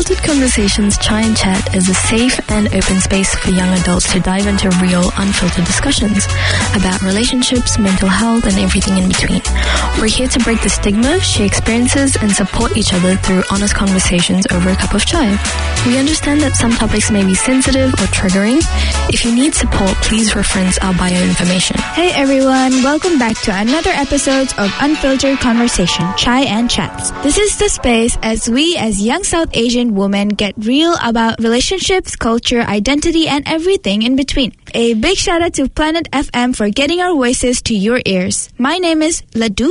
Unfiltered Conversations Chai and Chat is a safe and open space for young adults to dive into real, unfiltered discussions about relationships, mental health, and everything in between. We're here to break the stigma, share experiences, and support each other through honest conversations over a cup of chai. We understand that some topics may be sensitive or triggering. If you need support, please reference our bio information. Hey everyone, welcome back to another episode of Unfiltered Conversation, Chai and Chats. This is the space as we as young South Asian women get real about relationships, culture, identity, and everything in between. A big shout out to Planet FM for getting our voices to your ears. My name is Laddu.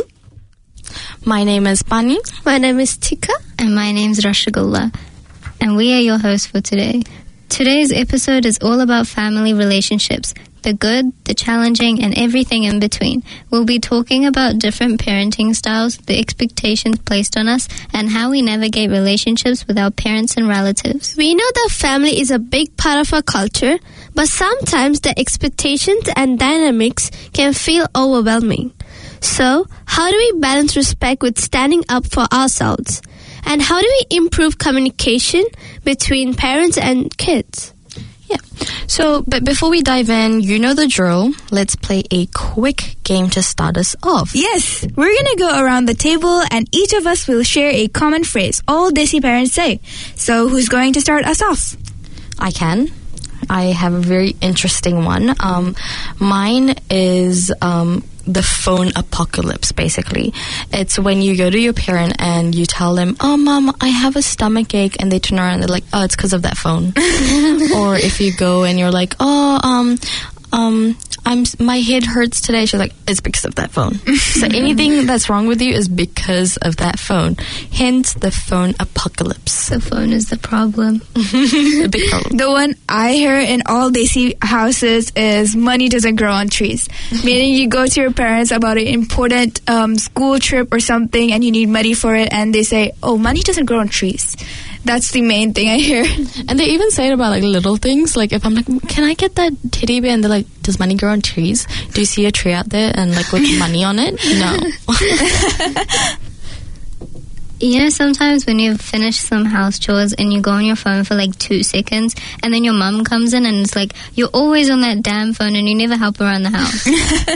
My name is Pani. My name is Tika. And my name is Rashagulla. And we are your hosts for today. Today's episode is all about family relationships. The good, the challenging, and everything in between. We'll be talking about different parenting styles, the expectations placed on us, and how we navigate relationships with our parents and relatives. We know that family is a big part of our culture, but sometimes the expectations and dynamics can feel overwhelming. So, how do we balance respect with standing up for ourselves? And how do we improve communication between parents and kids? Yeah. So, but before we dive in, you know the drill. Let's play a quick game to start us off. Yes, we're gonna go around the table and each of us will share a common phrase all Desi parents say. So, who's going to start us off? I can. I have a very interesting one. Mine is the phone apocalypse, basically. It's when you go to your parent and you tell them, "Oh, Mom, I have a stomach ache," and they turn around and they're like, "Oh, it's because of that phone." Or if you go and you're like, "Oh, my head hurts today," she's like, "It's because of that phone." So anything that's wrong with you is because of that phone. Hence the phone apocalypse. The phone is the problem. A big problem. The one I hear in all Desi houses is money doesn't grow on trees. Meaning you go to your parents about an important school trip or something and you need money for it and they say, "Oh, money doesn't grow on trees." That's the main thing I hear. And they even say it about like little things. Like if I'm like, "Can I get that teddy bear?" And they're like, "Does money grow on trees? Do you see a tree out there and like with money on it?" No. You know, sometimes when you've finished some house chores and you go on your phone for like 2 seconds and then your mum comes in and it's like, you're always on that damn phone and you never help around the house.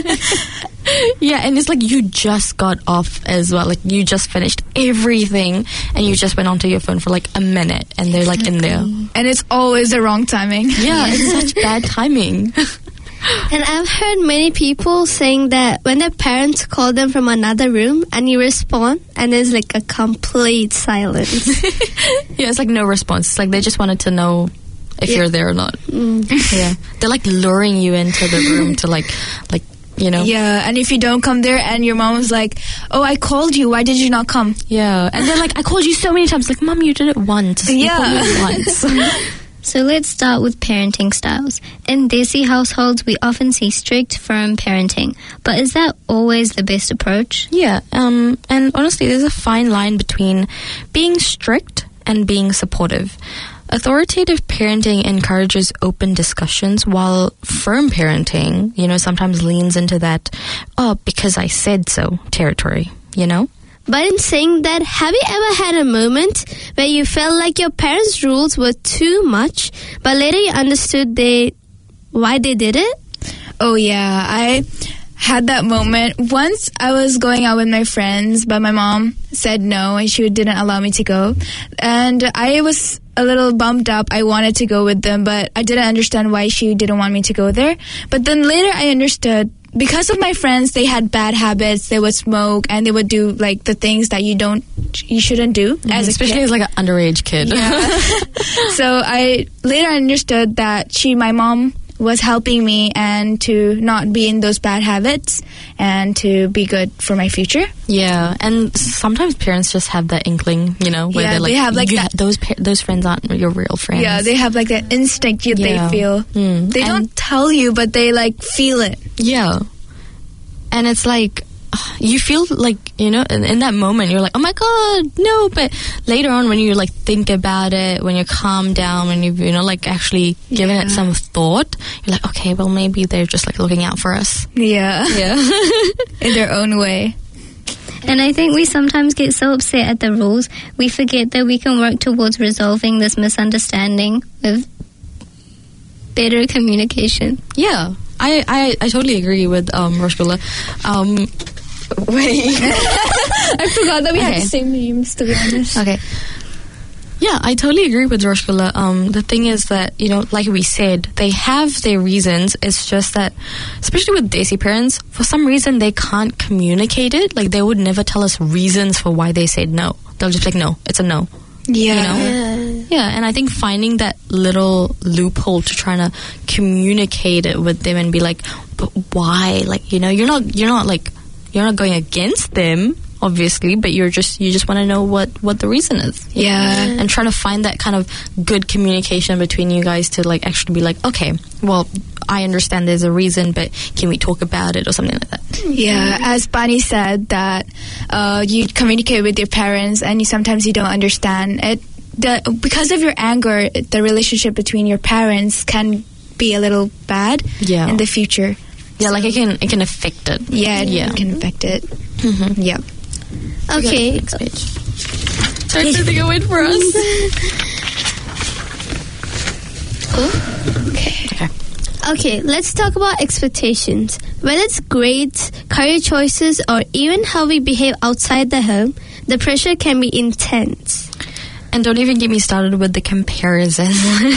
Yeah, and it's like you just got off as well. Like you just finished everything and you just went onto your phone for like a minute and they're like in there. And it's always the wrong timing. Yeah, it's such bad timing. And I've heard many people saying that when their parents call them from another room and you respond and there's like a complete silence. Yeah, it's like no response. It's like they just wanted to know if you're there or not. Yeah, they're like luring you into the room to like you know. Yeah, and if you don't come there and your mom was like, "Oh, I called you, why did you not come?" Yeah, and they're like, "I called you so many times." Like, "Mom, you did it once." You called me once. So let's start with parenting styles. In Desi households, we often see strict, firm parenting. But is that always the best approach? Yeah, and honestly, there's a fine line between being strict and being supportive. Authoritative parenting encourages open discussions, while firm parenting, you know, sometimes leans into that, "Oh, because I said so" territory, you know? But in saying that, have you ever had a moment where you felt like your parents' rules were too much, but later you understood why they did it? Oh yeah, I had that moment. Once I was going out with my friends, but my mom said no and she didn't allow me to go. And I was a little bummed up. I wanted to go with them, but I didn't understand why she didn't want me to go there. But then later I understood. Because of my friends, they had bad habits. They would smoke and they would do like the things that you shouldn't do as especially as like an underage kid. Yeah. So I later understood that my mom was helping me and to not be in those bad habits and to be good for my future. Yeah, and sometimes parents just have that inkling, you know, where they're like, they have like that. Those friends aren't your real friends. Yeah, they have like that instinct they feel. They don't tell you, but they like feel it. Yeah, and it's like you feel like, you know, in that moment you're like, oh my god, no, but later on when you like think about it, when you're calmed down, when you know, like actually given it some thought, you're like, okay, well maybe they're just like looking out for us. Yeah. In their own way. And I think we sometimes get so upset at the rules, we forget that we can work towards resolving this misunderstanding with better communication. Yeah, I totally agree with Roshgula. Wait. I forgot that we had Okay. the same names, to be honest. Okay. Yeah, I totally agree with Roshgula. The thing is that, like we said, they have their reasons. It's just that, especially with Desi parents, for some reason they can't communicate it. Like, they would never tell us reasons for why they said no. They'll just be like, no, it's a no. Yeah. Yeah, and I think finding that little loophole to try to communicate it with them and be like, but why? Like, you're not going against them, obviously, but you just want to know what the reason is. Yeah. And trying to find that kind of good communication between you guys to like actually be like, okay, well, I understand there's a reason, but can we talk about it or something like that? Yeah, as Bani said, that you communicate with your parents and sometimes you don't understand it. Because of your anger, the relationship between your parents can be a little bad Yeah. in the future. Yeah, like it can affect it. Yeah, Yeah. it can affect it. Mm-hmm. Yeah. Okay. Next page. Sorry for the wait for us. Okay. Okay, let's talk about expectations. Whether it's grades, career choices, or even how we behave outside the home, the pressure can be intense. And don't even get me started with the comparison.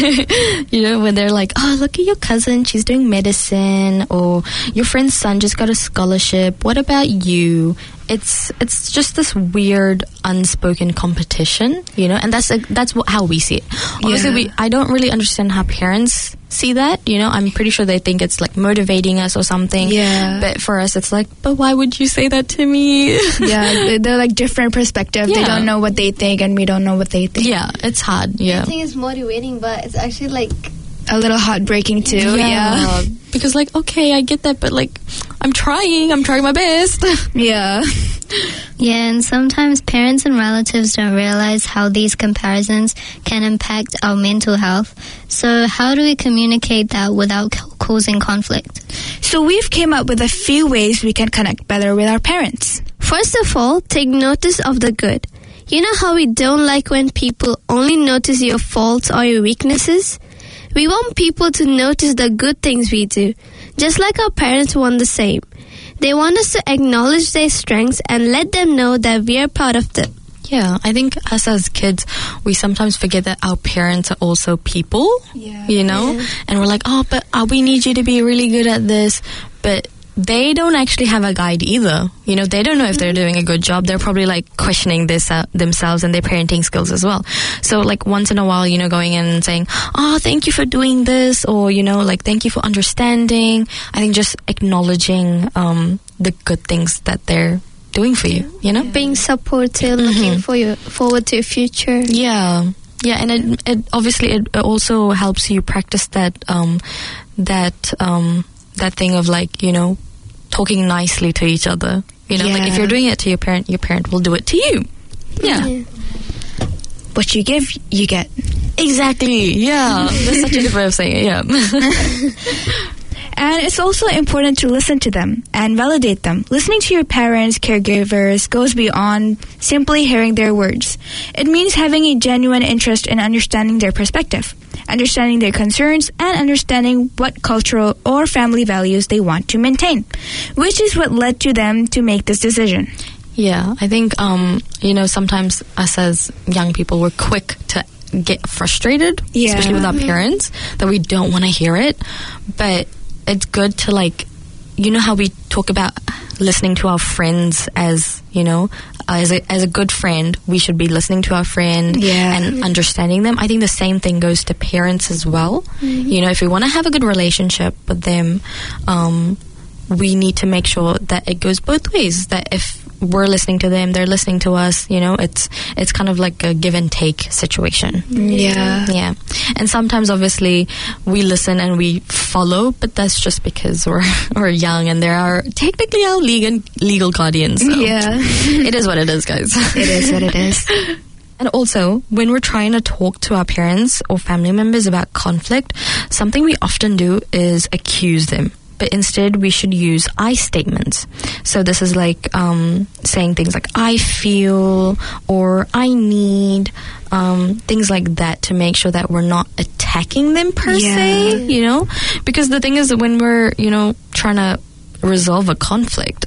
When they're like, oh, look at your cousin, she's doing medicine, or your friend's son just got a scholarship. What about you? It's just this weird unspoken competition, and that's how we see it. Obviously, I don't really understand how parents see that. I'm pretty sure they think it's like motivating us or something. Yeah. But for us, it's like, but why would you say that to me? Yeah, they're like different perspective. They Yeah. don't know what they think and we don't know what they think. Yeah, it's hard. Yeah. I think it's motivating, but it's actually like... A little heartbreaking too. Yeah. Because like, okay, I get that, but like, I'm trying my best. Yeah. Yeah, and sometimes parents and relatives don't realize how these comparisons can impact our mental health. So how do we communicate that without causing conflict? So we've came up with a few ways we can connect better with our parents. First of all, take notice of the good. You know how we don't like when people only notice your faults or your weaknesses? We want people to notice the good things we do, just like our parents want the same. They want us to acknowledge their strengths and let them know that we are proud of them. Yeah, I think us as kids, we sometimes forget that our parents are also people, and we're like, oh, but we need you to be really good at this, but they don't actually have a guide either. They don't know if they're doing a good job. They're probably like questioning this themselves and their parenting skills as well. So like once in a while, going in and saying, oh, thank you for doing this, or, like, thank you for understanding. I think just acknowledging the good things that they're doing for you, Being supportive, looking forward to your future. Yeah, and it obviously it also helps you practice that thing of like, talking nicely to each other. Like if you're doing it to your parent will do it to you. Yeah. What you give, you get. Exactly. Yeah. That's such a good way of saying it. Yeah. And it's also important to listen to them and validate them. Listening to your parents, caregivers, goes beyond simply hearing their words. It means having a genuine interest in understanding their perspective, understanding their concerns, and understanding what cultural or family values they want to maintain, which is what led to them to make this decision. Yeah, I think, sometimes us as young people, we're quick to get frustrated, especially with our parents, that we don't want to hear it. But it's good to, like, how we talk about listening to our friends as, as a good friend, we should be listening to our friend and understanding them. I think the same thing goes to parents as well. If we want to have a good relationship with them, we need to make sure that it goes both ways, that if we're listening to them, they're listening to us, it's kind of like a give and take situation. Yeah. And sometimes obviously we listen and we follow, but that's just because we're young and there are technically our legal guardians. So it is what it is, guys. It is what it is. And also, when we're trying to talk to our parents or family members about conflict, something we often do is accuse them. but instead we should use I statements. So this is like saying things like I feel or I need, things like that, to make sure that we're not attacking them per se, you know? Because the thing is that when we're, you know, trying to resolve a conflict,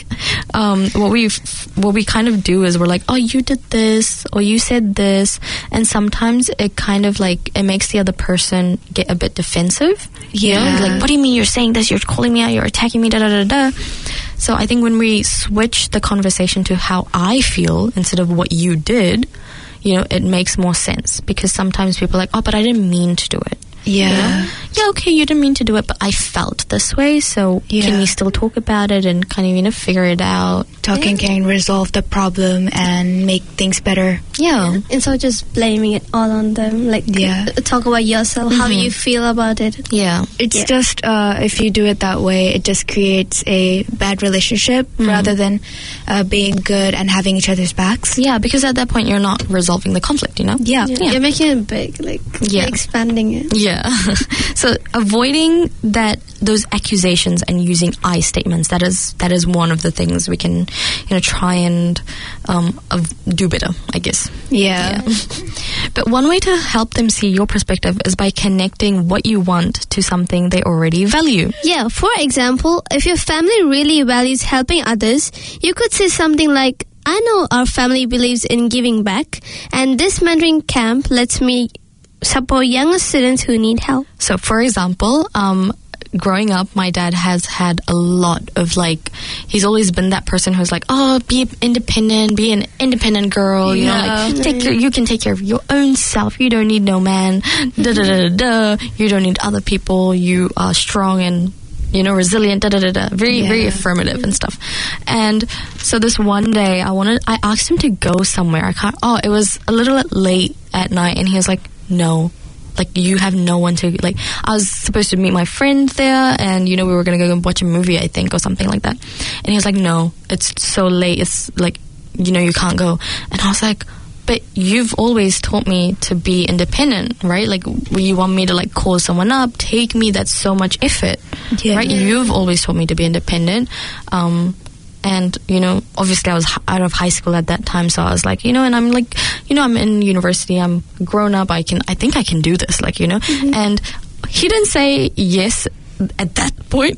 what we kind of do is we're like, oh, you did this or you said this, and sometimes it kind of like it makes the other person get a bit defensive. You know? Like, what do you mean you're saying this? You're calling me out, you're attacking me, da da da da. So I think when we switch the conversation to how I feel instead of what you did, you know, it makes more sense, because sometimes people are like, oh, but I didn't mean to do it. Yeah. You know? Yeah, okay, you didn't mean to do it, but I felt this way, so can we still talk about it and kind of, you know, figure it out? Talking can resolve the problem and make things better. Yeah. Instead of just blaming it all on them. Like, talk about yourself, how you feel about it. Yeah. It's just, if you do it that way, it just creates a bad relationship rather than being good and having each other's backs. Yeah, because at that point you're not resolving the conflict, you know? Yeah. You're making it big, like expanding it. Yeah. So avoiding those accusations and using I statements, that is one of the things we can, you know, try and do better, I guess. Yeah. But one way to help them see your perspective is by connecting what you want to something they already value. Yeah, for example, if your family really values helping others, you could say something like, I know our family believes in giving back, and this mentoring camp lets me support younger students who need help. So, for example, growing up, my dad has had a lot of, like, he's always been that person who's like, oh, be independent, be an independent girl, you know, like, you can take care of your own self, you don't need no man, da da da da da, you don't need other people, you are strong and, you know, resilient, da da da da, very affirmative and stuff. And so this one day, I asked him to go somewhere. It was a little late at night, and he was like, no, like, you have no one to, like, I was supposed to meet my friend there, and, you know, we were gonna go watch a movie, I think, or something like that. And he was like, no, it's so late, it's like, you know, you can't go. And I was like, but you've always taught me to be independent, right? Like, you want me to, like, call someone up, take me, that's so much effort, right? You've always taught me to be independent. And, you know, obviously I was out of high school at that time, so I was like, you know, and I'm like, you know, I'm in university, I'm grown up, I think I can do this, like, you know. And he didn't say yes at that point.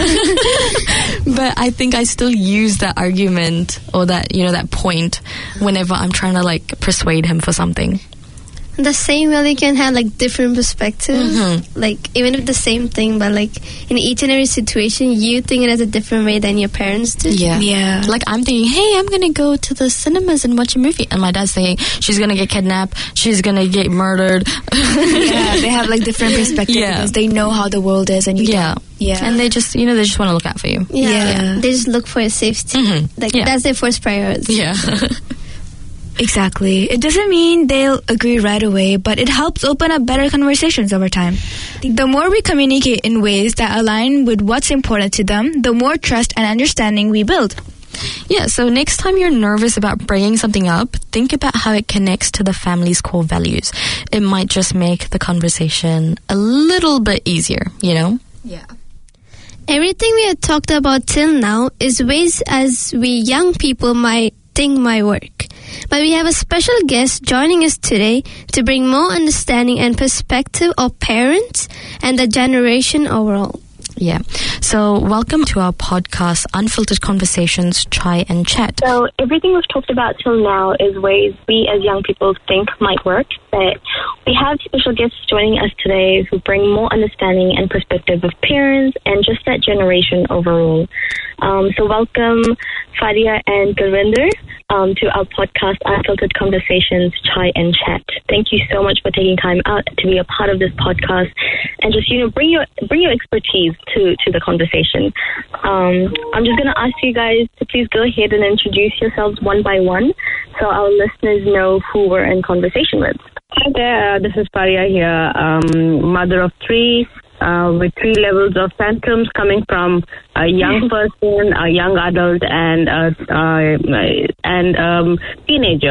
But I think I still use that argument or that, you know, that point whenever I'm trying to, like, persuade him for something. The same way you can have, like, different perspectives, like, even if the same thing, but, like, in each and every situation you think it as a different way than your parents do. Yeah. Like, I'm thinking, hey, I'm gonna go to the cinemas and watch a movie, and my dad's saying she's gonna get kidnapped, she's gonna get murdered. They have, like, different perspectives because they know how the world is, and you don't. And they just, you know, they just want to look out for you. They just look for your safety. Like, that's their first priority. Exactly. It doesn't mean they'll agree right away, but it helps open up better conversations over time. The more we communicate in ways that align with what's important to them, the more trust and understanding we build. Yeah, so next time you're nervous about bringing something up, think about how it connects to the family's core values. It might just make the conversation a little bit easier, you know? Yeah. Everything we have talked about till now is ways as we young people might think might work. But we have a special guest joining us today to bring more understanding and perspective of parents and the generation overall. Yeah. So welcome to our podcast, Unfiltered Conversations, Chai and Chat. So everything we've talked about till now is ways we as young people think might work. But we have special guests joining us today who bring more understanding and perspective of parents and just that generation overall. So welcome Fadia and Gurvinder to our podcast, Unfiltered Conversations, Chai and Chat. Thank you so much for taking time out to be a part of this podcast and just, you know, bring your expertise to the conversation. I'm just going to ask you guys to please go ahead and introduce yourselves one by one so our listeners know who we're in conversation with. Hi there, this is Faria here, mother of three, with 3 levels of tantrums coming from a young person, a young adult, and teenager.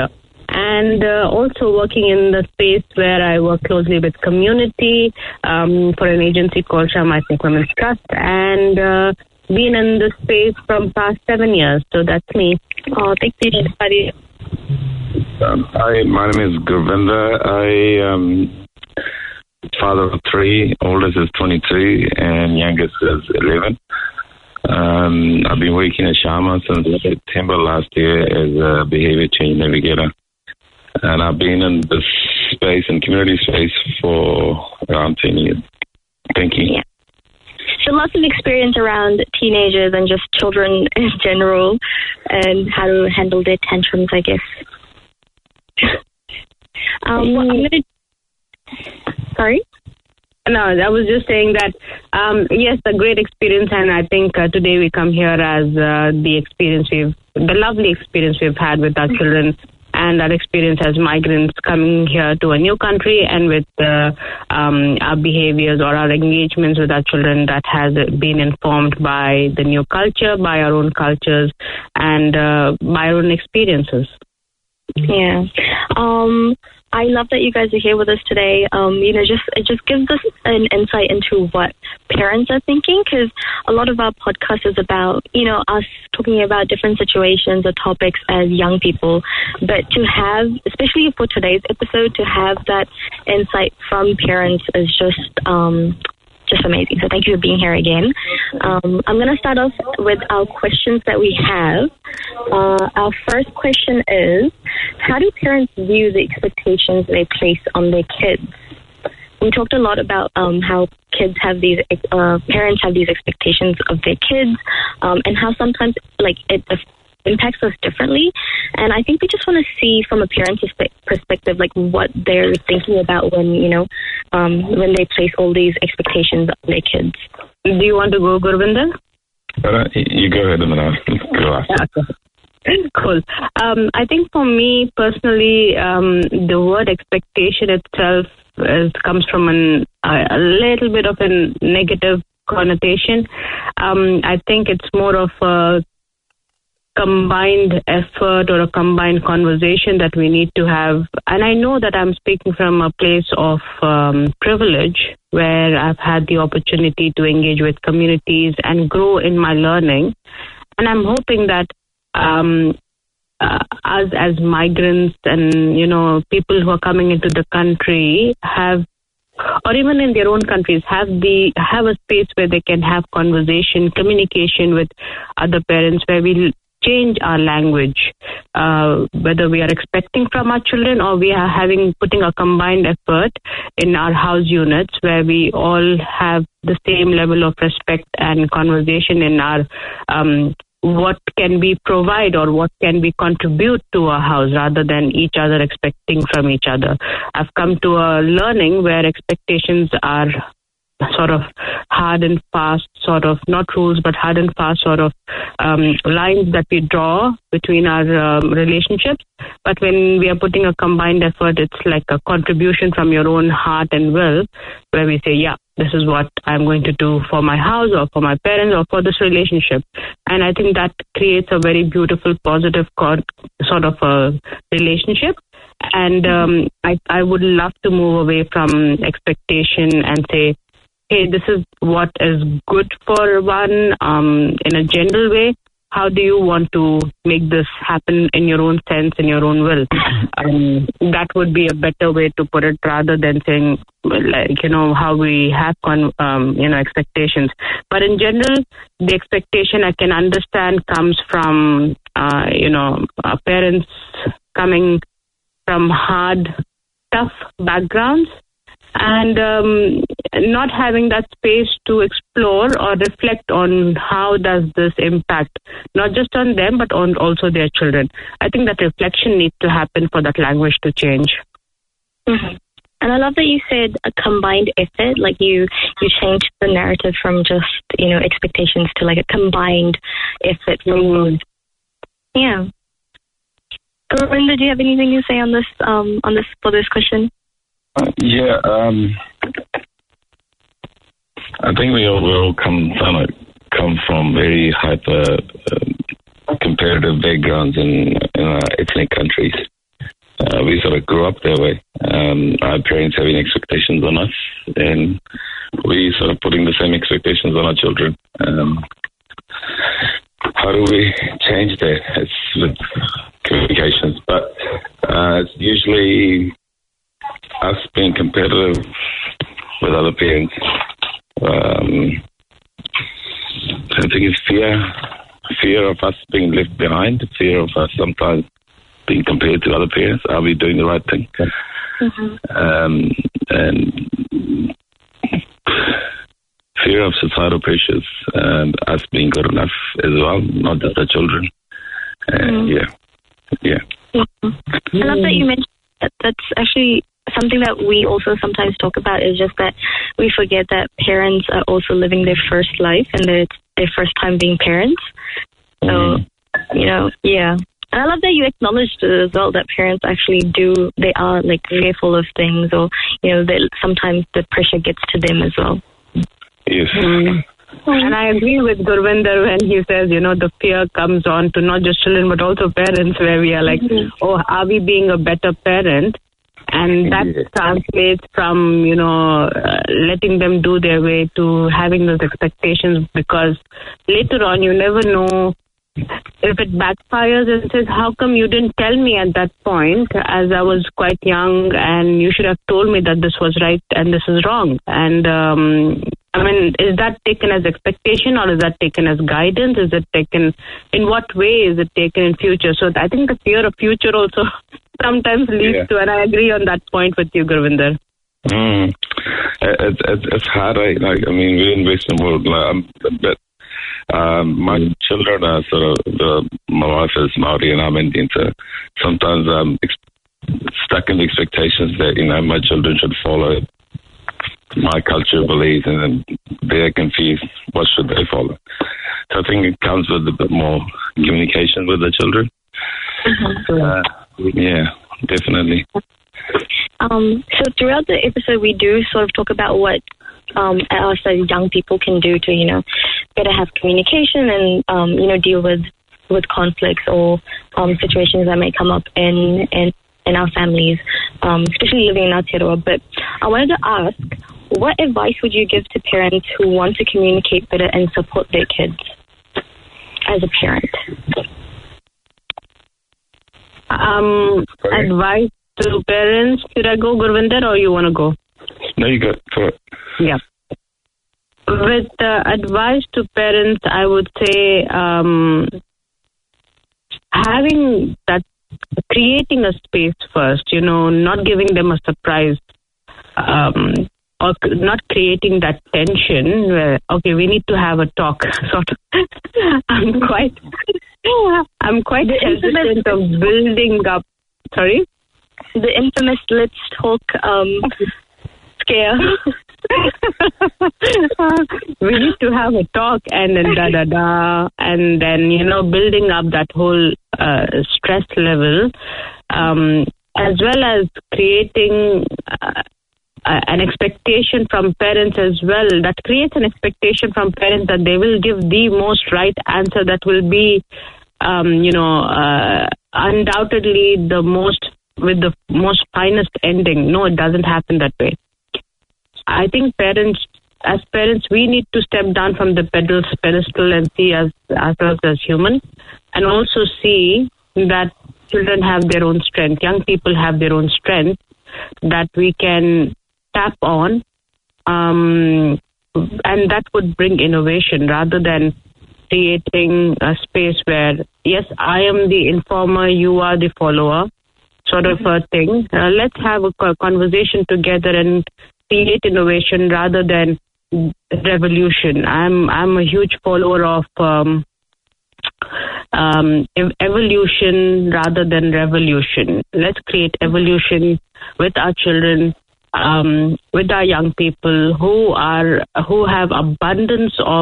and also working in the space where I work closely with community for an agency called Shama Ethnic Women's Trust, and been in this space from past 7 years. So that's me. Oh, thank you, Shari. Hi, my name is Gurvinder. I am father of 3. Oldest is 23 and youngest is 11. I've been working at Shama since September last year as a behavior change navigator. And I've been in this space and community space for around 10 years. Thank you. Yeah. So lots of experience around teenagers and just children in general and how to handle their tantrums, I guess. Sorry? No, I was just saying that, yes, a great experience, and I think today we come here as the lovely experience we've had with our children and our experience as migrants coming here to a new country, and with our behaviors or our engagements with our children that has been informed by the new culture, by our own cultures, and by our own experiences. Yeah. I love that you guys are here with us today. It just gives us an insight into what parents are thinking, because a lot of our podcast is about, us talking about different situations or topics as young people. But to have, especially for today's episode, to have that insight from parents is just amazing. So thank you for being here again. I'm going to start off with our questions that we have. Our first question is, how do parents view the expectations they place on their kids? We talked a lot about how kids have these, parents have these expectations of their kids, and how sometimes it impacts us differently. And I think we just want to see from a parent's perspective, what they're thinking about when they place all these expectations on their kids. Do you want to go, Gurvinder? You go ahead, and then I'll go after. Cool. I think for me personally, the word expectation itself comes from a little bit of a negative connotation. I think it's more of a combined effort or a combined conversation that we need to have. And I know that I'm speaking from a place of privilege, where I've had the opportunity to engage with communities and grow in my learning. And I'm hoping that us as migrants and, people who are coming into the country have, or even in their own countries, have a space where they can have conversation, communication with other parents, where we change our language, whether we are expecting from our children or we are putting a combined effort in our house units, where we all have the same level of respect and conversation in our what can we provide or what can we contribute to our house, rather than each other expecting from each other. I've come to a learning where expectations are sort of hard and fast, sort of not rules, but hard and fast sort of lines that we draw between our relationships. But when we are putting a combined effort, it's like a contribution from your own heart and will, where we say, yeah, this is what I'm going to do for my house or for my parents or for this relationship. And I think that creates a very beautiful, positive sort of a relationship. And I would love to move away from expectation and say, hey, this is what is good for one in a general way. How do you want to make this happen in your own sense, in your own will? That would be a better way to put it, rather than saying, how we have, expectations. But in general, the expectation I can understand comes from, our parents coming from hard, tough backgrounds, and not having that space to explore or reflect on how does this impact not just on them but on also their children. I think that reflection needs to happen for that language to change. Mm-hmm. And I love that you said a combined effort, like you changed the narrative from just, expectations to like a combined effort. Mm-hmm. Yeah. Gurvinder, do you have anything to say on this for this question? I think we all come from very hyper competitive backgrounds in ethnic countries. we sort of grew up that way. Our parents having expectations on us, and we sort of putting the same expectations on our children. How do we change that? It's with communications, but it's usually us being competitive with other parents. I think it's fear of us being left behind, fear of us sometimes being compared to other parents. Are we doing the right thing? And fear of societal pressures and us being good enough as well, not just the children. Yeah. I love that you mentioned that. That's actually something that we also sometimes talk about, is just that we forget that parents are also living their first life and that it's their first time being parents. So, yeah. And I love that you acknowledged as well that parents actually they are like fearful of things, or, sometimes the pressure gets to them as well. Yes. And I agree with Gurvinder when he says, the fear comes on to not just children but also parents, where we are like, are we being a better parent? And that translates from, letting them do their way to having those expectations, because later on you never know if it backfires and says, how come you didn't tell me at that point, as I was quite young, and you should have told me that this was right and this is wrong. And is that taken as expectation, or is that taken as guidance? Is it taken, in what way is it taken in future? So I think the fear of future also sometimes leads to, and I agree on that point with you, Gurvinder. It's hard. We invest in the world, but my children are my wife is Maori and I'm Indian, so sometimes I'm stuck in the expectations that, my children should follow my culture beliefs, and then they're confused. What should they follow? So I think it comes with a bit more communication with the children. Yeah, definitely. So throughout the episode, we do sort of talk about what us as young people can do to, better have communication and, deal with conflicts or situations that may come up in our families, especially living in Aotearoa. But I wanted to ask, what advice would you give to parents who want to communicate better and support their kids as a parent? Advice to parents. Should I go, Gurvinder, or you want to go? No, you go for it. Yeah. With advice to parents, I would say creating a space first, not giving them a surprise, or not creating that tension where, okay, we need to have a talk, sort of. I'm quite hesitant of building up. Sorry? The infamous let's talk scare. We need to have a talk and then and then, building up that whole stress level, as well as creating an expectation from parents as well. That creates an expectation from parents that they will give the most right answer that will be, undoubtedly with the most finest ending. No, it doesn't happen that way. I think as parents, we need to step down from the pedestal and see ourselves as human, and also see that children have their own strength, young people have their own strength that we can tap on, and that would bring innovation rather than creating a space where, yes, I am the informer, you are the follower, sort of a thing. Let's have a conversation together and create innovation rather than revolution. I'm a huge follower of evolution rather than revolution. Let's create evolution with our children, with our young people who have abundance of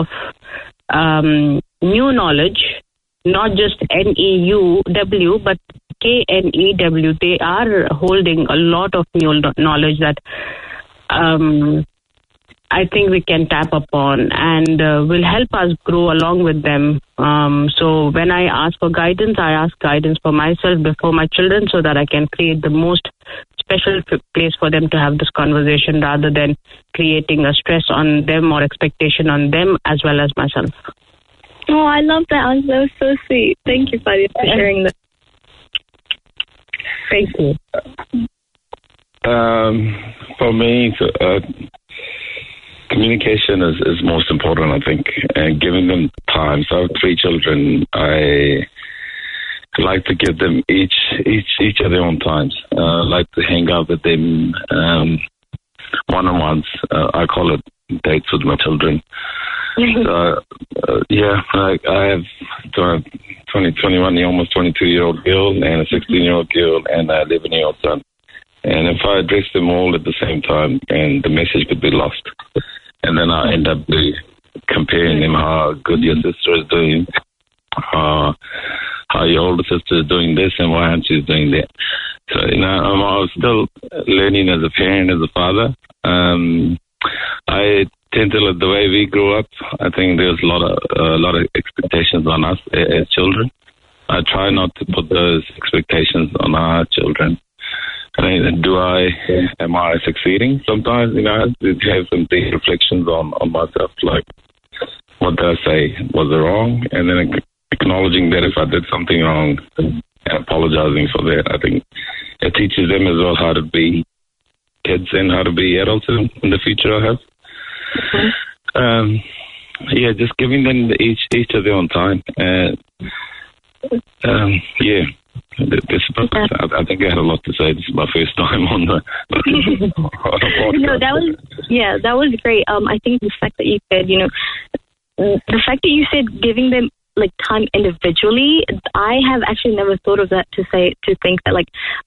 new knowledge, not just NEUW, but KNEW. They are holding a lot of new knowledge that I think we can tap upon and will help us grow along with them. So when I ask for guidance, I ask guidance for myself before my children so that I can create the most special place for them to have this conversation rather than creating a stress on them or expectation on them as well as myself. Oh, I love that answer. That was so sweet. Thank you, Fadia, for sharing that. Thank you. For me, communication is most important, I think, and giving them time. So I have 3 children. I like to give them each of their own times. I like to hang out with them one-on-ones. I call it dates with my children. So, I have 21, almost 22-year-old girl and a 16-year-old girl and a 11-year-old son. And if I address them all at the same time, and the message could be lost, and then I end up comparing them how good your sister is doing, how your older sister is doing this, and why aren't you doing that? So I was still learning as a parent, as a father. I tend to look the way we grew up. I think there's a lot of expectations on us as children. I try not to put those expectations on our children. Am I succeeding? Sometimes, I have some deep reflections on myself, like, what did I say? Was it wrong? And then acknowledging that if I did something wrong and apologizing for that. I think it teaches them as well how to be kids and how to be adults in the future, I hope. Just giving them each of their own time. I think I had a lot to say. This is my first time on the podcast. No, that was great. I think the fact that you said, giving them like time individually, I have actually never thought of that to think that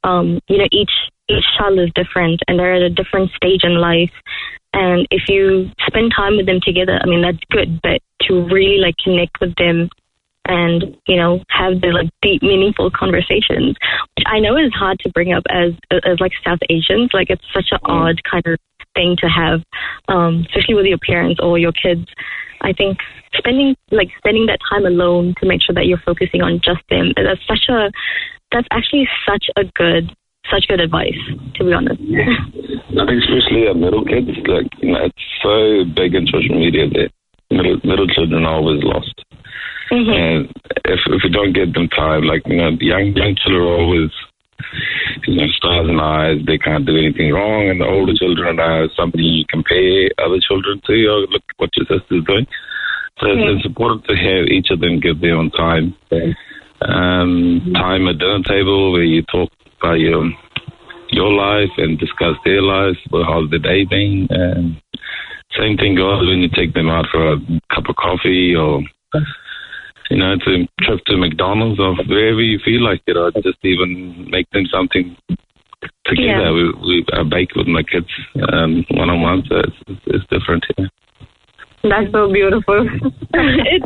each child is different and they're at a different stage in life. And if you spend time with them together, I mean, that's good, but to really connect with them and, have the deep, meaningful conversations, which I know is hard to bring up as South Asians. It's such an odd kind of thing to have, especially with your parents or your kids. I think spending that time alone to make sure that you're focusing on just them, that's actually such good advice, to be honest. I think especially our middle kids, it's so big in social media that middle children are always lost. Mm-hmm. And if you don't give them time, young children are always, stars in eyes, they can't do anything wrong, and the older children are somebody you compare other children to, or look what your sister's doing. So it's important to have each of them give their own time. Time at dinner table where you talk about your life and discuss their lives, how's the day been, and same thing goes when you take them out for a cup of coffee or it's a trip to McDonald's or wherever you feel like it, or just even make them something together. Yeah. I bake with my kids one-on-one, so it's different. Yeah. That's so beautiful. It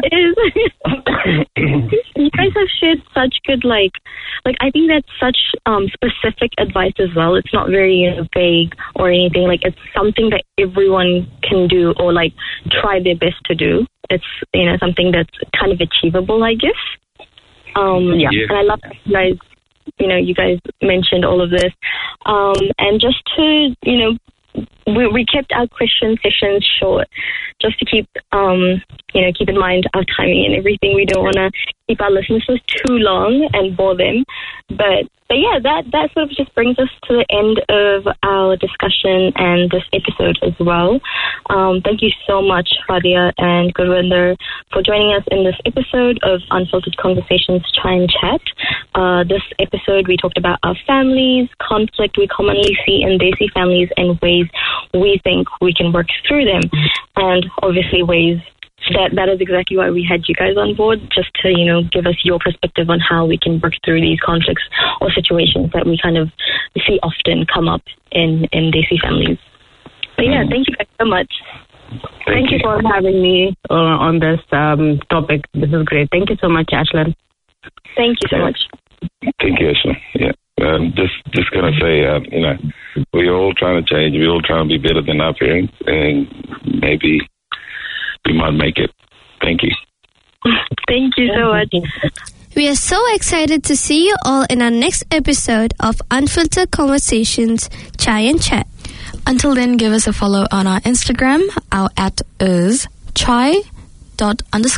is. You guys have shared such good, I think that's such specific advice as well. It's not very vague or anything. It's something that everyone can do or try their best to do. It's something that's kind of achievable, I guess. And I love that you guys mentioned all of this. And just to we kept our question sessions short, just to keep keep in mind our timing and everything. We don't want to keep our listeners too long and bore them. But yeah, that sort of just brings us to the end of our discussion and this episode as well. Thank you so much, Fadia and Gurvinder, for joining us in this episode of Unfiltered Conversations Chai and Chat. This episode, we talked about our families, conflict we commonly see in Desi families, and ways we think we can work through them, and obviously ways that is exactly why we had you guys on board, just to give us your perspective on how we can work through these conflicts or situations that we kind of see often come up in Desi families. But yeah, thank you guys so much. Thank you for having me on this topic. This is great. Thank you so much, Ashlyn. Thank you so much. Thank you, Ashlyn. Yeah. just gonna say, we're all trying to change. We're all trying to be better than our parents, and maybe we might make it. Thank you. Thank you so much. We are so excited to see you all in our next episode of Unfiltered Conversations, Chai and Chat. Until then, give us a follow on our Instagram. Our @ is chai._.